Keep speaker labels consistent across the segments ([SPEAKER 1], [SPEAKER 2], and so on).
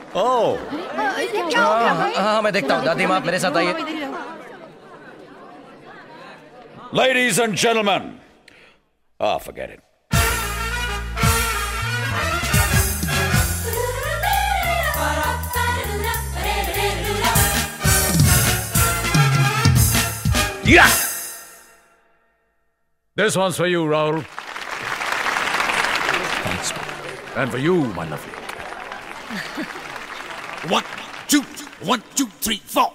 [SPEAKER 1] हाँ मैं देखता हूँ। दादी माँ, आप मेरे साथ आइए।
[SPEAKER 2] Ladies and gentlemen, forget it. Yeah! This one's for you, Raul. Thanks. And for you, my lovely. 1, 2, 1, 2, 3, 4.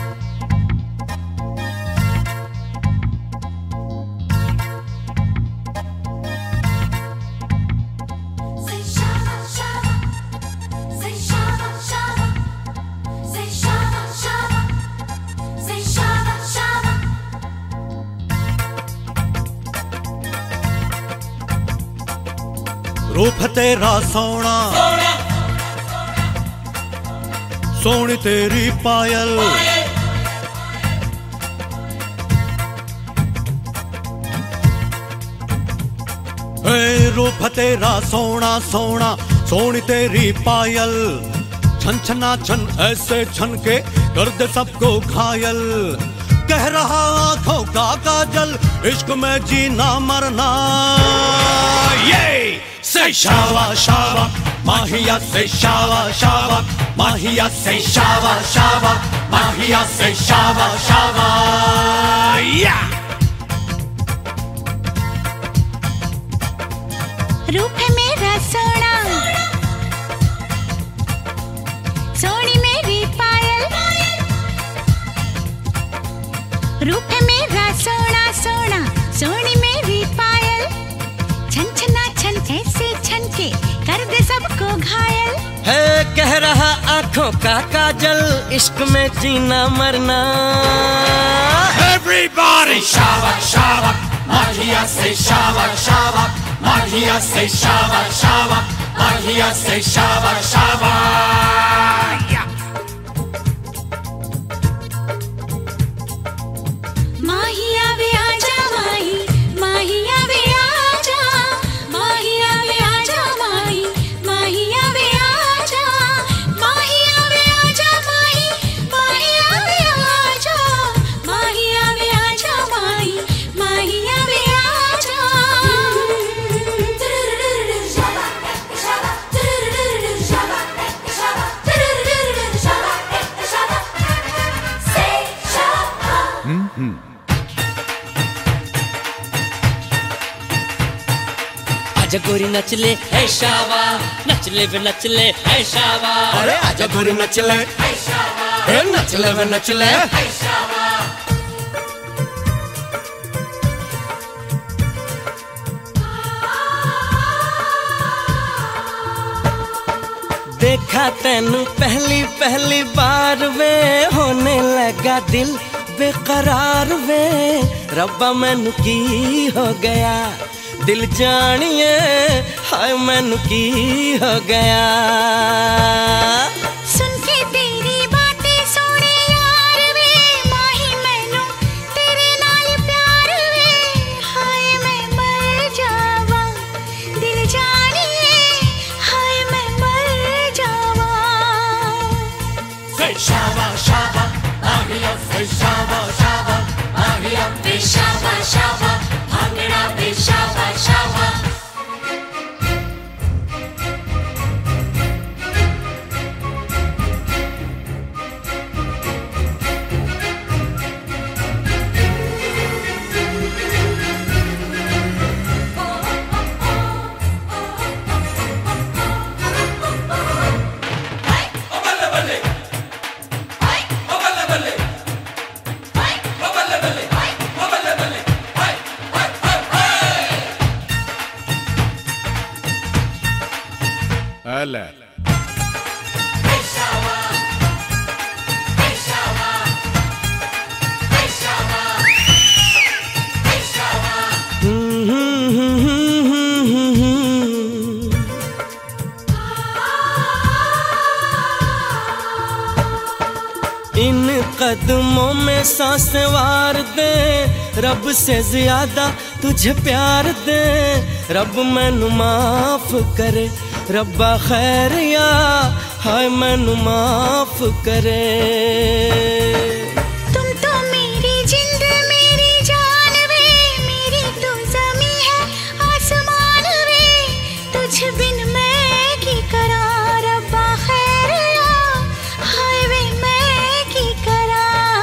[SPEAKER 3] रूप तेरा सोना सोनी तेरी पायल रूप तेरा सोना सोना सोनी तेरी पायल छन छना छन ऐसे छन के कर दे सबको घायल कह रहा आंखों का काजल इश्क में जीना मरना ये Say shawa shawa, Mahia say shawa shawa, Mahia say shawa shawa, Mahia say shawa shawa, yeah.
[SPEAKER 4] रूप है मेरा सोना, सोनी मेरी पायल, रूप है मेरा सोना सोना, सोनी मेरी पायल, छन छना छन ऐसे छन के कर दे सबको घायल
[SPEAKER 5] है कह रहा आंखों का काजल इश्क में जीना मरना
[SPEAKER 3] Everybody shawa shawa, Mahia say shawa shawa, Mahia say shawa shawa, Mahia say shawa shawa, yeah.
[SPEAKER 4] माहिया वे आजा माही, माहिया वे आजा, माहिया वे आजा माही, माहिया वे आजा, माहिया वे आजा माही, माहिया वे आजा, माहिया वे आजा माही, माहिया वे आजा।
[SPEAKER 5] आजा गोरी नचले है शावा नचले वे नचले है शावा
[SPEAKER 3] अरे आजा गोरी नचले है शावा नचले वे नचले है शावा
[SPEAKER 5] देखा तैनू पहली पहली बार वे होने लगा दिल बेकरार वे रब्बा मैनू की हो गया दिल जानिए हाय मैनू की हो गया
[SPEAKER 4] सुन के तेरी बातें सोने यार वे माही मैनू तेरे नाल प्यार वे हाय मैं मर जावा दिल जानिए हाय मैं मर जावा
[SPEAKER 3] Say shawa shawa, Mahia say shawa shawa, Mahia
[SPEAKER 4] वे शावा शावा भांगड़ा वे शावा शावा
[SPEAKER 2] هلا
[SPEAKER 5] इन कदमों में सांस वार दे रब से ज्यादा तुझे प्यार दे रब मैनू माफ करे रब्बा खैर या हाय मैनू माफ करे।
[SPEAKER 4] तुम तो मेरी जिंद मेरी जान वे, मेरी तो ज़मीं है आसमान वे, तुझ बिन मैं की करा रब्बा खैर ला, हाय वे मैं की करा।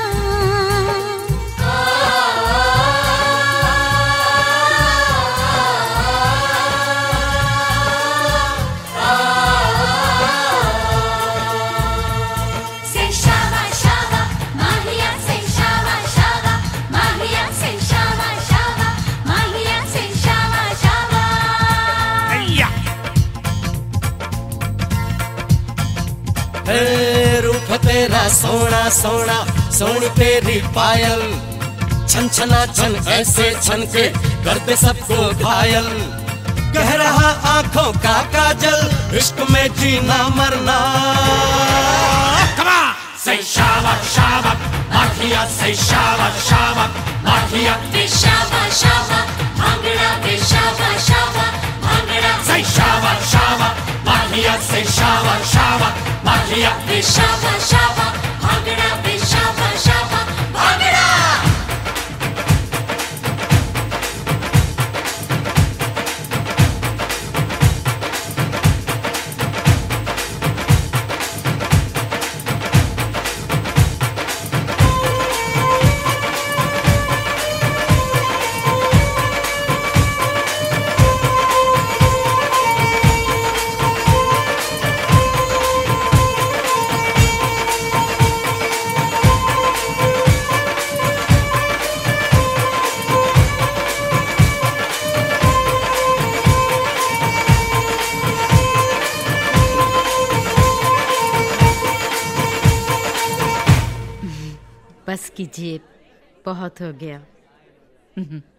[SPEAKER 6] Say shava shava, Mahia say shava shava, Mahia say shava shava, Mahia say shava shava.
[SPEAKER 5] हे रूप तेरा सोना सोना, सोनी तेरी पायल, छन छना छन ऐसे छन के कर दे सबको घायल। कह रहा आंखों का काजल, इश्क में जीना मरना।
[SPEAKER 2] Come on! Say shava, shava. Mahia, say shava, shava. Mahia.
[SPEAKER 6] De shava shava, bhangra de shava shava, bhangra
[SPEAKER 2] Say shava, shava. Mahia, say shava, shava. Mahia.
[SPEAKER 6] de shava shava, bhangra de shava shava, bhangra.
[SPEAKER 7] बस कीजिए, बहुत हो गया।